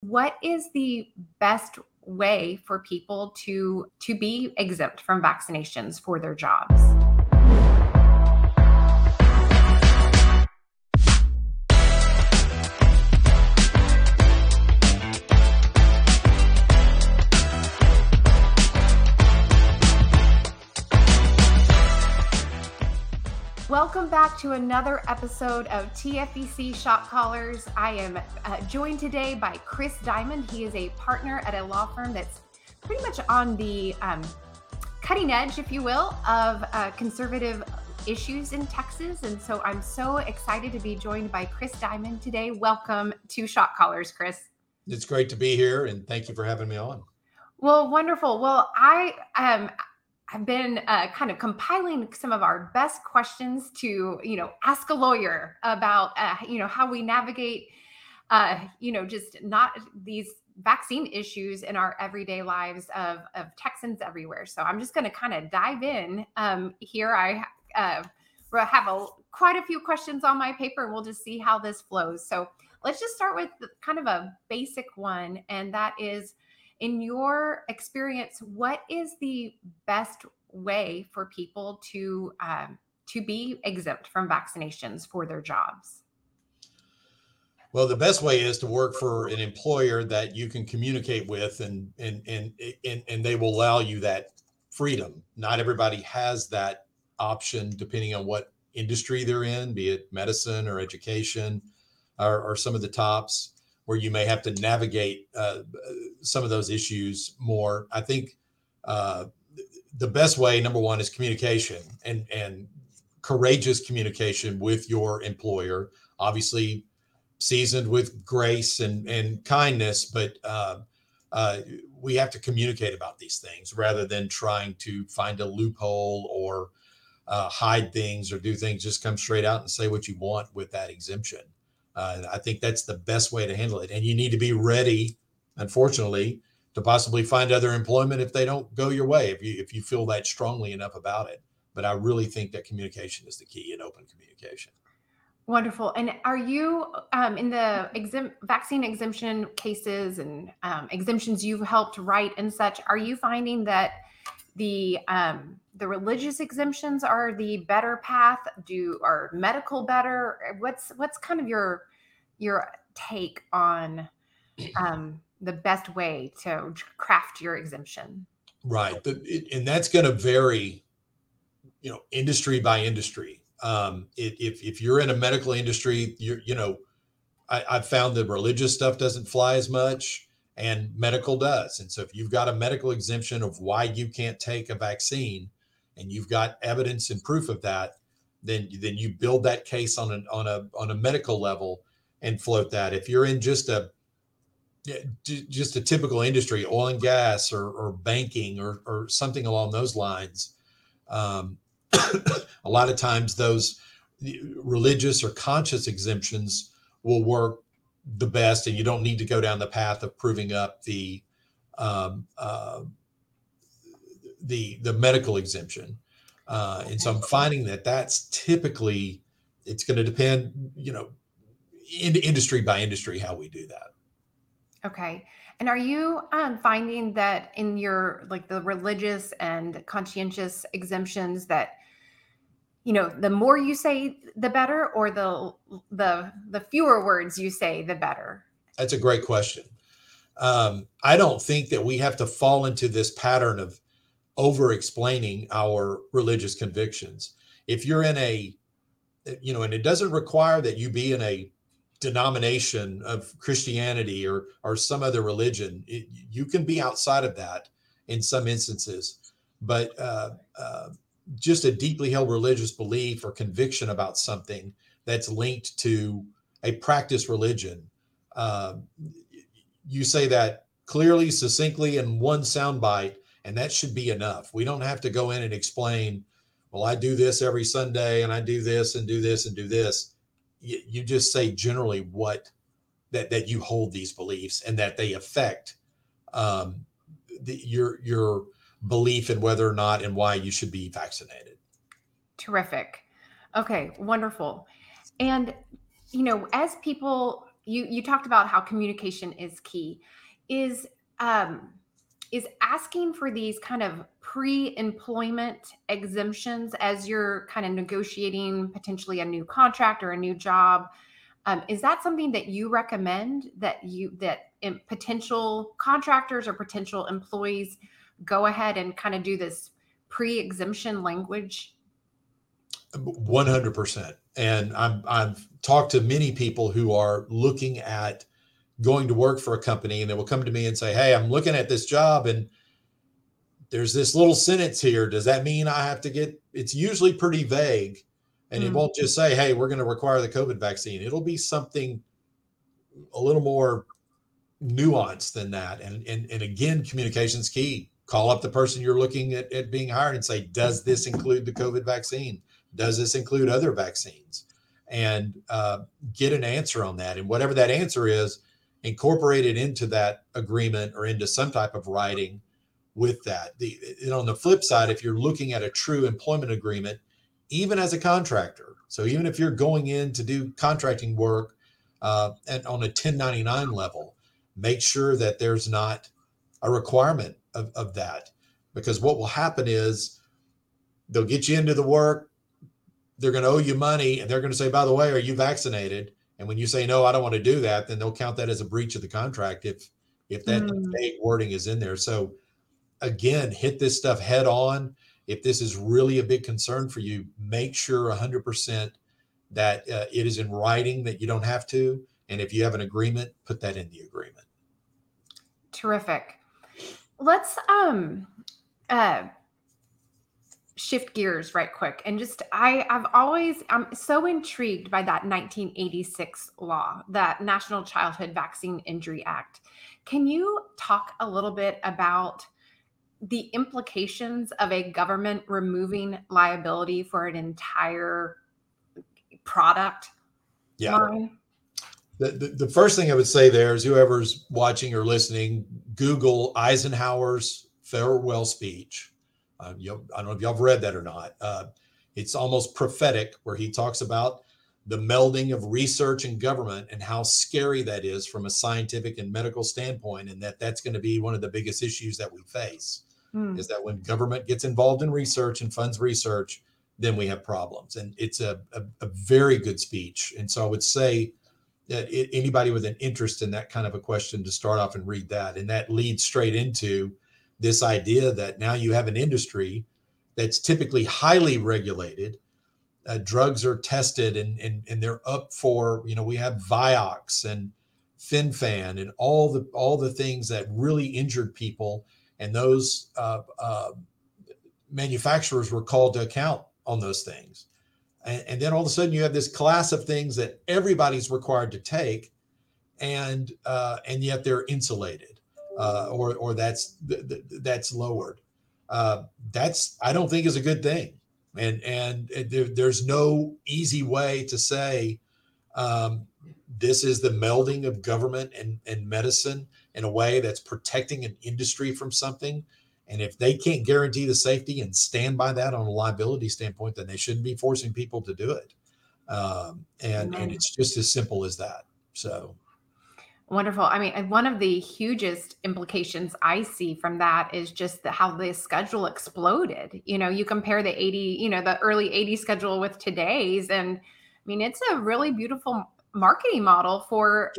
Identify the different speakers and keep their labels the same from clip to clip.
Speaker 1: what is the best way for people to be exempt from vaccinations for their jobs? Welcome back to another episode of TFEC Shot Callers. I am joined today by Chris Diamond. He is a partner at a law firm that's pretty much on the cutting edge, if you will, of conservative issues in Texas. And so I'm so excited to be joined by Chris Diamond today. Welcome to Shot Callers, Chris.
Speaker 2: It's great to be here, and thank you for having me on.
Speaker 1: Well, wonderful. Well, I've been kind of compiling some of our best questions to, ask a lawyer about, how we navigate, just not these vaccine issues in our everyday lives of Texans everywhere. So I'm just going to kind of dive in here. I have quite a few questions on my paper, and we'll just see how this flows. So let's just start with kind of a basic one, and that is, in your experience, what is the best way for people to be exempt from vaccinations for their jobs?
Speaker 2: Well, the best way is to work for an employer that you can communicate with, and they will allow you that freedom. Not everybody has that option, depending on what industry they're in, be it medicine or education, or some of the tops, where you may have to navigate some of those issues more. I think the best way, number one, is communication and courageous communication with your employer, obviously seasoned with grace and kindness, but we have to communicate about these things rather than trying to find a loophole or hide things or do things. Just come straight out and say what you want with that exemption. I think that's the best way to handle it. And you need to be ready, unfortunately, to possibly find other employment if they don't go your way, if you feel that strongly enough about it. But I really think that communication is the key, and open communication.
Speaker 1: Wonderful. And are you in the vaccine exemption cases and exemptions you've helped write and such, are you finding that the religious exemptions are the better path? Are medical better? What's kind of your take on the best way to craft your exemption?
Speaker 2: Right. And that's going to vary, industry by industry. If you're in a medical industry, I've found that religious stuff doesn't fly as much, and medical does. And so if you've got a medical exemption of why you can't take a vaccine, and you've got evidence and proof of that, then you build that case on a medical level and float that. If you're in just a typical industry, oil and gas or banking or something along those lines, a lot of times those religious or conscious exemptions will work the best, and you don't need to go down the path of proving up the medical exemption. And so I'm finding that that's typically, it's going to depend, industry by industry, how we do that.
Speaker 1: Okay. And are you finding that in your, the religious and conscientious exemptions that, the more you say, the better, or the fewer words you say, the better?
Speaker 2: That's a great question. I don't think that we have to fall into this pattern of over-explaining our religious convictions. If you're in and it doesn't require that you be in a denomination of Christianity or some other religion. You can be outside of that in some instances, but just a deeply held religious belief or conviction about something that's linked to a practice religion. You say that clearly, succinctly, in one soundbite, and that should be enough. We don't have to go in and explain, well, I do this every Sunday, and I do this and do this and do this. You just say generally that you hold these beliefs and that they affect your belief in whether or not and why you should be vaccinated.
Speaker 1: Terrific. Okay, wonderful. And, as people, you talked about how communication is key. Is um, is asking for these kind of pre-employment exemptions as you're kind of negotiating potentially a new contract or a new job, is that something that you recommend that potential contractors or potential employees go ahead and kind of do this pre-exemption language?
Speaker 2: 100%. And I've talked to many people who are looking at going to work for a company, and they will come to me and say, "Hey, I'm looking at this job and there's this little sentence here. Does that mean I have to get?" It's usually pretty vague, and it
Speaker 1: Mm,
Speaker 2: won't just say, "Hey, we're going to require the COVID vaccine." It'll be something a little more nuanced than that. And again, communication's key. Call up the person you're looking at being hired and say, "Does this include the COVID vaccine? Does this include other vaccines?" And get an answer on that. And whatever that answer is, incorporate it into that agreement or into some type of writing with that. And on the flip side, if you're looking at a true employment agreement, even as a contractor, so even if you're going in to do contracting work and on a 1099 level, make sure that there's not a requirement of that. Because what will happen is they'll get you into the work, they're going to owe you money, and they're going to say, "By the way, are you vaccinated?" And when you say, "No, I don't want to do that," then they'll count that as a breach of the contract if that
Speaker 1: mm.
Speaker 2: vague wording is in there. So again, hit this stuff head on. If this is really a big concern for you, make sure 100% that it is in writing, that you don't have to. And if you have an agreement, put that in the agreement.
Speaker 1: Terrific. Let's uh shift gears right quick and just I'm so intrigued by that 1986 law, that National Childhood Vaccine Injury Act. Can you talk a little bit about the implications of a government removing liability for an entire product
Speaker 2: Yeah.
Speaker 1: line?
Speaker 2: The first thing I would say there is, whoever's watching or listening, Google Eisenhower's farewell speech. I don't know if y'all have read that or not. It's almost prophetic, where he talks about the melding of research and government and how scary that is from a scientific and medical standpoint, and that's going to be one of the biggest issues that we face,
Speaker 1: Hmm.
Speaker 2: is that when government gets involved in research and funds research, then we have problems. And it's a very good speech. And so I would say that anybody with an interest in that kind of a question, to start off and read that. And that leads straight into this idea that now you have an industry that's typically highly regulated. Drugs are tested and they're up for, we have Vioxx and FinFan and all the things that really injured people. And those manufacturers were called to account on those things. And then all of a sudden you have this class of things that everybody's required to take, and yet they're insulated, or that's lowered. That's, I don't think, is a good thing. And there's no easy way to say this is the melding of government and medicine in a way that's protecting an industry from something. And if they can't guarantee the safety and stand by that on a liability standpoint, then they shouldn't be forcing people to do it. And
Speaker 1: Amen.
Speaker 2: it's just as simple as that. So
Speaker 1: Wonderful. I mean, and one of the hugest implications I see from that is just how the schedule exploded. You compare the 80, the early 80s schedule with today's, and I mean, it's a really beautiful marketing model for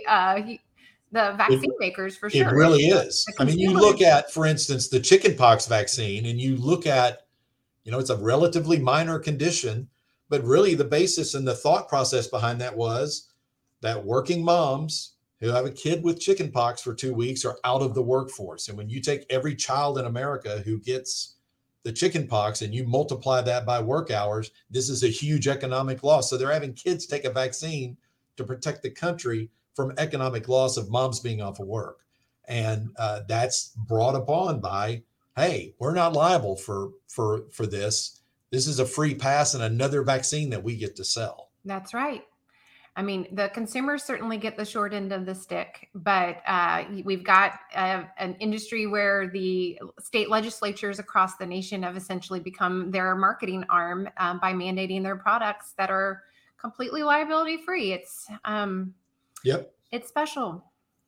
Speaker 1: the
Speaker 2: it,
Speaker 1: vaccine makers, for
Speaker 2: it
Speaker 1: sure.
Speaker 2: really is.
Speaker 1: The
Speaker 2: I mean, you
Speaker 1: consumers.
Speaker 2: look at, for instance, the chickenpox vaccine, and you look at, it's a relatively minor condition, but really the basis and the thought process behind that was that working moms who have a kid with chickenpox for 2 weeks are out of the workforce. And when you take every child in America who gets the chickenpox and you multiply that by work hours, this is a huge economic loss. So they're having kids take a vaccine to protect the country from economic loss of moms being off of work. And that's brought upon by, hey, we're not liable for this. This is a free pass and another vaccine that we get to sell.
Speaker 1: That's right. I mean, the consumers certainly get the short end of the stick, but we've got an industry where the state legislatures across the nation have essentially become their marketing arm by mandating their products that are completely liability free.
Speaker 2: Yep.
Speaker 1: It's special.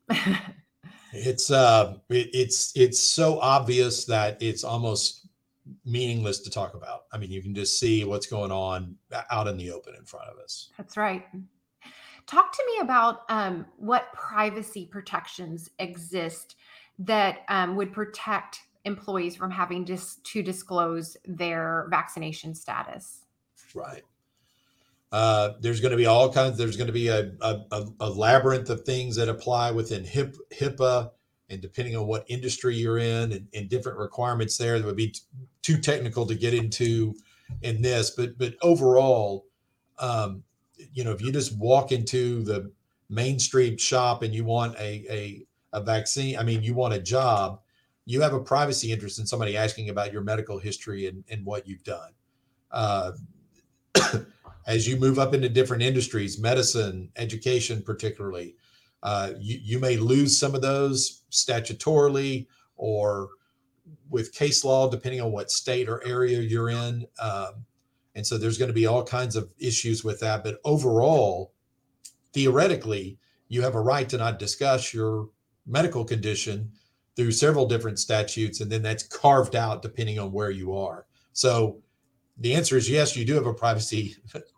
Speaker 2: It's so obvious that it's almost meaningless to talk about. I mean, you can just see what's going on out in the open in front of us.
Speaker 1: That's right. Talk to me about what privacy protections exist that would protect employees from having to disclose their vaccination status.
Speaker 2: Right. There's going to be all kinds. There's going to be a labyrinth of things that apply within HIPAA, and depending on what industry you're in, and different requirements there that would be too technical to get into in this. But overall, if you just walk into the mainstream shop and you want a vaccine, I mean, you want a job, you have a privacy interest in somebody asking about your medical history and what you've done. As you move up into different industries, medicine, education, particularly, you may lose some of those statutorily or with case law, depending on what state or area you're in. And so there's going to be all kinds of issues with that. But overall, theoretically, you have a right to not discuss your medical condition through several different statutes. And then that's carved out depending on where you are. So the answer is yes, you do have a privacy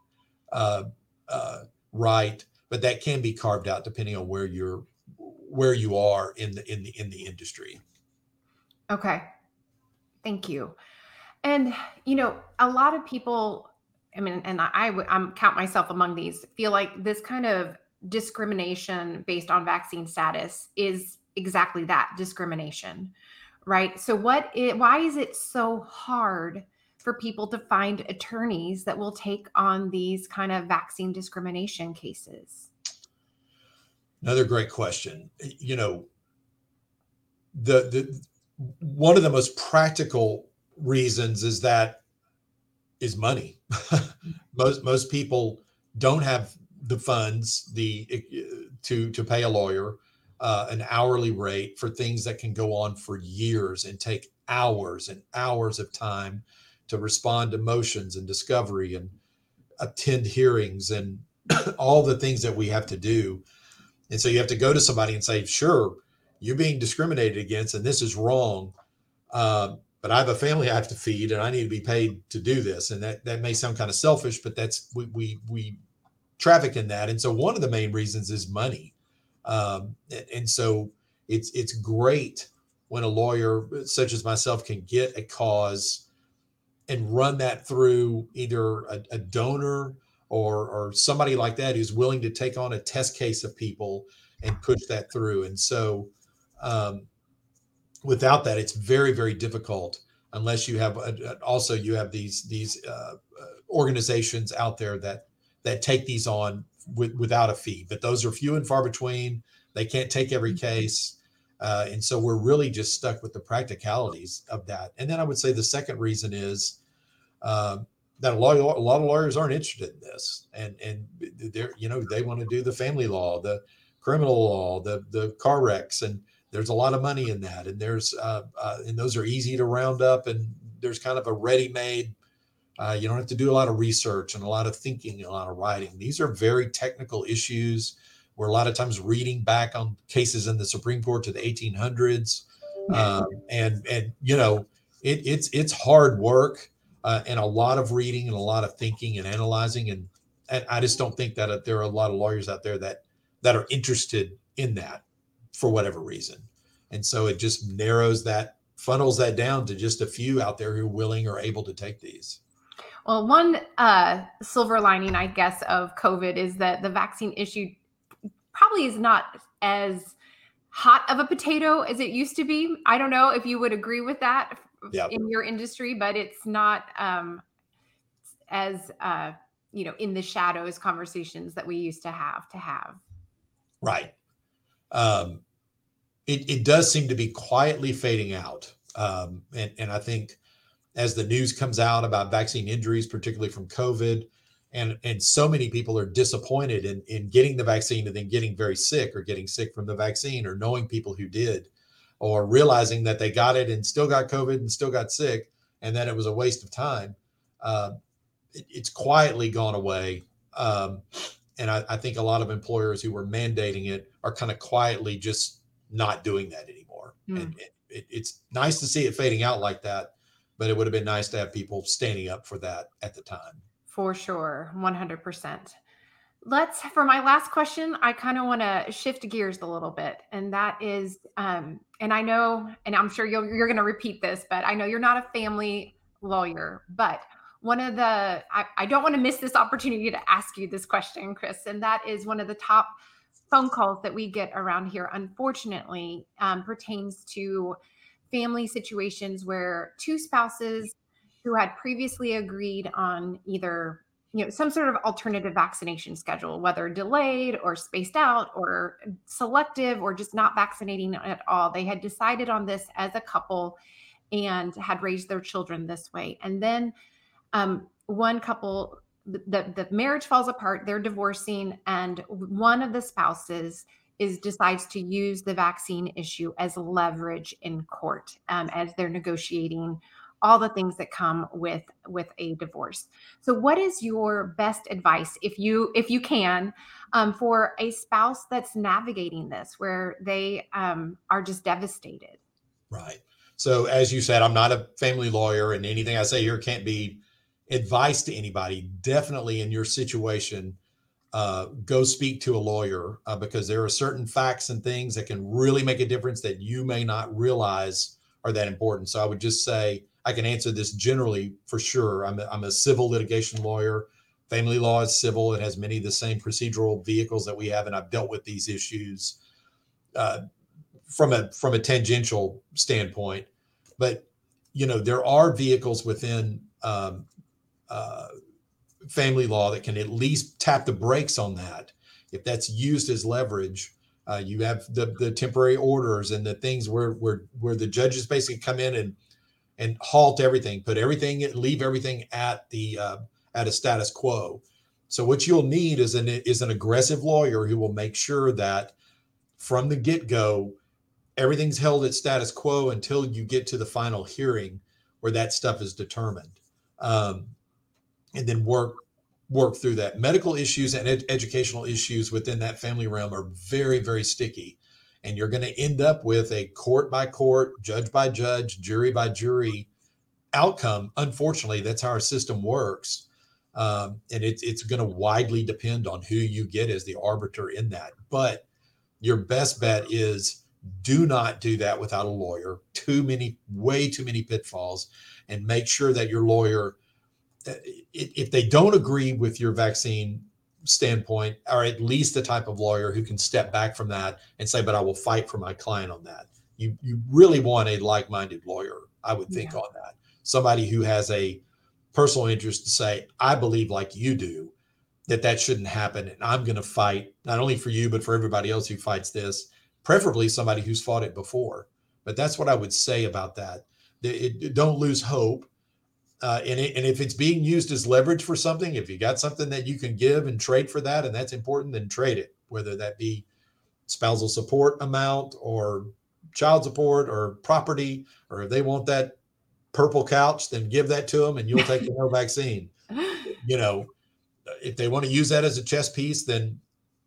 Speaker 2: right, but that can be carved out depending on where you are in the industry.
Speaker 1: Okay, thank you. And a lot of people, I mean, and I'm count myself among these, feel like this kind of discrimination based on vaccine status is exactly that, discrimination, right? So why is it so hard for people to find attorneys that will take on these kind of vaccine discrimination cases?
Speaker 2: Another great question. The one of the most practical reasons is money. most people don't have the funds to pay a lawyer an hourly rate for things that can go on for years and take hours and hours of time to respond to motions and discovery and attend hearings and all the things that we have to do. And so you have to go to somebody and say, sure, you're being discriminated against and this is wrong. But I have a family I have to feed and I need to be paid to do this. And that may sound kind of selfish, but that's, we traffic in that. And so one of the main reasons is money. And so it's great when a lawyer such as myself can get a cause and run that through either a donor or somebody like that who's willing to take on a test case of people and push that through. And so without that, it's very, very difficult unless you have also you have these organizations out there that take these on without a fee. But those are few and far between. They can't take every case. And so we're really just stuck with the practicalities of that. And then I would say the second reason is that a lot of lawyers aren't interested in this, and they're they want to do the family law, the criminal law, the car wrecks, and there's a lot of money in that, and there's and those are easy to round up, and there's kind of a ready-made. You don't have to do a lot of research and a lot of thinking and a lot of writing. These are very technical issues. We're a lot of times reading back on cases in the Supreme Court to the 1800s, and it's hard work and a lot of reading and a lot of thinking and analyzing, and I just don't think that there are a lot of lawyers out there that are interested in that for whatever reason, and so it just funnels that down to just a few out there who are willing or able to take these.
Speaker 1: Well, one silver lining, I guess, of COVID is that the vaccine issue probably is not as hot of a potato as it used to be. I don't know if you would agree with that in your industry, but it's not as in the shadows conversations that we used to have.
Speaker 2: Right. It does seem to be quietly fading out. And I think as the news comes out about vaccine injuries, particularly from COVID, and so many people are disappointed in getting the vaccine and then getting very sick or getting sick from the vaccine or knowing people who did, or realizing that they got it and still got COVID and still got sick and that it was a waste of time. It's quietly gone away. And I think a lot of employers who were mandating it are kind of quietly just not doing that anymore. And
Speaker 1: Mm,
Speaker 2: it's nice to see it fading out like that, but it would have been nice to have people standing up for that at the time.
Speaker 1: for sure, 100%. Let's for my last question, I kind of want to shift gears a little bit, and that is, and I know, and I'm sure you're going to repeat this, but I know you're not a family lawyer, but one of the I don't want to miss this opportunity to ask you this question, Chris, and that is one of the top phone calls that we get around here, unfortunately, pertains to family situations where two spouses who had previously agreed on either some sort of alternative vaccination schedule, whether delayed or spaced out or selective or just not vaccinating at all. They had decided on this as a couple and had raised their children this way. And then one couple, the marriage falls apart, they're divorcing, and one of the spouses is decides to use the vaccine issue as leverage in court, as they're negotiating all the things that come with a divorce. So what is your best advice, if you can, for a spouse that's navigating this where they are just devastated?
Speaker 2: Right. So as you said, I'm not a family lawyer, and anything I say here can't be advice to anybody. Definitely in your situation, go speak to a lawyer, because there are certain facts and things that can really make a difference that you may not realize are that important. So I would just say I can answer this generally for sure. I'm a civil litigation lawyer. Family law is civil. It has many of the same procedural vehicles that we have, and I've dealt with these issues uh, from a tangential standpoint. But there are vehicles within uh, family law that can at least tap the brakes on that. If that's used as leverage, you have the temporary orders and the things where the judges basically come in and halt everything, put everything, leave everything at a status quo. So what you'll need is an aggressive lawyer who will make sure that from the get go everything's held at status quo until you get to the final hearing where that stuff is determined. Um, and then work through that. Medical issues and educational issues within that family realm are very, very sticky. And you're going to end up with a court by court, judge by judge, jury by jury outcome. Unfortunately, that's how our system works. And it's going to widely depend on who you get as the arbiter in that. But your best bet is do not do that without a lawyer. Way too many pitfalls, and make sure that your lawyer, if they don't agree with your vaccine standpoint, are at least the type of lawyer who can step back from that and say, but I will fight for my client on that. You really want a like-minded lawyer, I would think,
Speaker 1: Yeah.
Speaker 2: on that. Somebody who has a personal interest to say, I believe like you do, that shouldn't happen. And I'm going to fight not only for you, but for everybody else who fights this, preferably somebody who's fought it before. But that's what I would say about that. Don't lose hope. And if it's being used as leverage for something, if you got something that you can give and trade for that, and that's important, then trade it, whether that be spousal support amount or child support or property, or if they want that purple couch, then give that to them and you'll take the no vaccine. You know, if they want to use that as a chess piece, then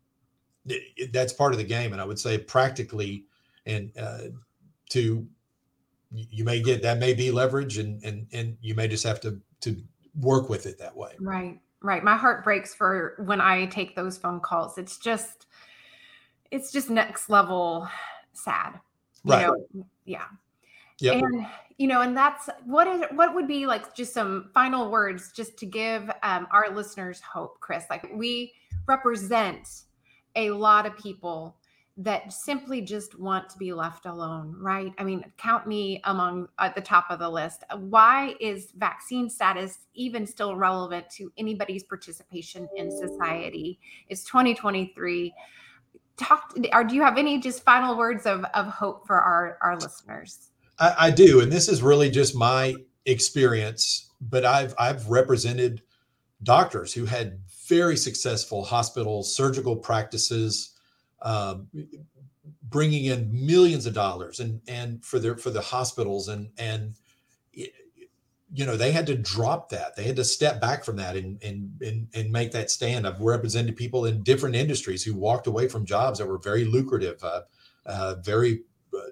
Speaker 2: that's part of the game. And I would say practically, and to you may get that may be leverage, and you may just have to work with it that way.
Speaker 1: Right, right. My heart breaks for when I take those phone calls. It's just next level sad, you
Speaker 2: Right.
Speaker 1: know? Yeah.
Speaker 2: Yep.
Speaker 1: And, and that's what would be like just some final words just to give our listeners hope, Chris. Like we represent a lot of people that simply just want to be left alone, right? I mean, count me among at the top of the list. Why is vaccine status even still relevant to anybody's participation in society? It's 2023. Or do you have any just final words of hope for our listeners?
Speaker 2: I do, and this is really just my experience, but I've represented doctors who had very successful hospitals, surgical practices, um, bringing in millions of dollars, and for the hospitals, and they had to drop that. They had to step back from that and make that stand. I've represented people in different industries who walked away from jobs that were very lucrative, very,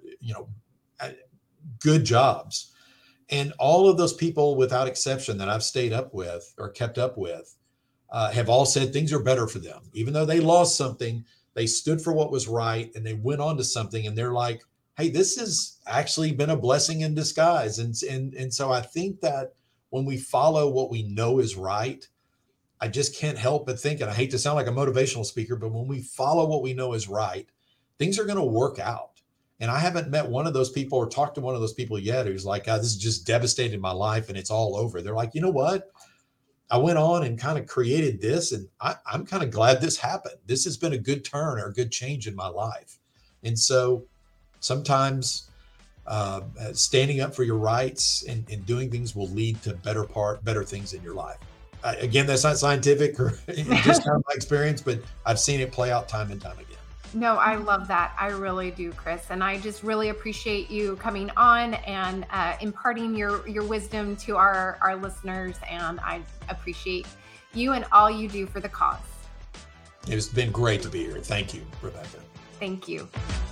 Speaker 2: good jobs. And all of those people, without exception, that I've stayed up with or kept up with, have all said things are better for them. Even though they lost something, they stood for what was right and they went on to something. And they're like, hey, this has actually been a blessing in disguise. And so I think that when we follow what we know is right, I just can't help but think, and I hate to sound like a motivational speaker, but when we follow what we know is right, things are going to work out. And I haven't met one of those people or talked to one of those people yet who's like, God, this has just devastated my life and it's all over. They're like, you know what? I went on and kind of created this, and I'm kind of glad this happened. This has been a good turn or a good change in my life. And so sometimes standing up for your rights and doing things will lead to better things in your life. Again, that's not scientific or just kind of my experience, but I've seen it play out time and time again.
Speaker 1: No, I love that. I really do, Chris. And I just really appreciate you coming on and imparting your wisdom to our listeners. And I appreciate you and all you do for the cause.
Speaker 2: It's been great to be here. Thank you, Rebecca.
Speaker 1: Thank you.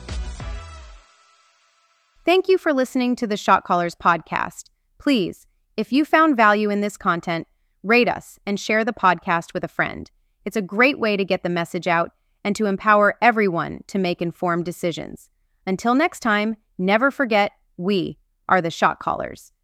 Speaker 3: Thank you for listening to the Shot Callers podcast. Please, if you found value in this content, rate us and share the podcast with a friend. It's a great way to get the message out and to empower everyone to make informed decisions. Until next time, never forget, we are the Shot Callers.